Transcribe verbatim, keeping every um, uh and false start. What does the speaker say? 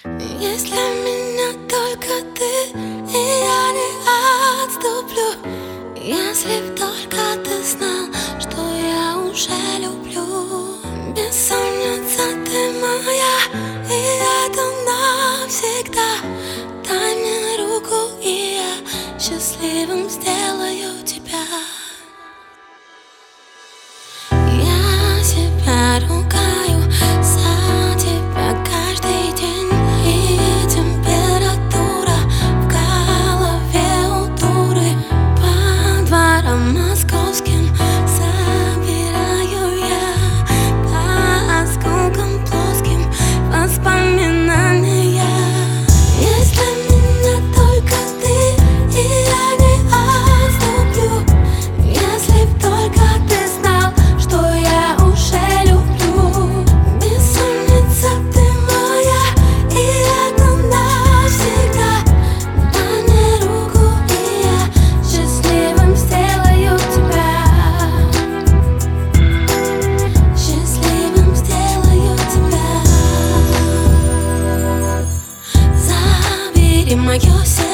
Если меня только ты, и я не отступлю. Если б только ты знал, что я уже люблю. Бессонница ты моя, и это навсегда. Дай мне руку, и я счастливым сделаю тебя. Я себя ругаю за тебя каждый день. И температура в голове у дуры. По дворам московским собираю я по осколкам плоским воспоминания. Если меня только ты, и я не отступлю. Если б только ты знал, что я уже люблю. Бессонница ты моя, и это навсегда. Дай мне руку, и я счастливым сделаю тебя. Счастливым сделаю тебя. Забери мое сердце.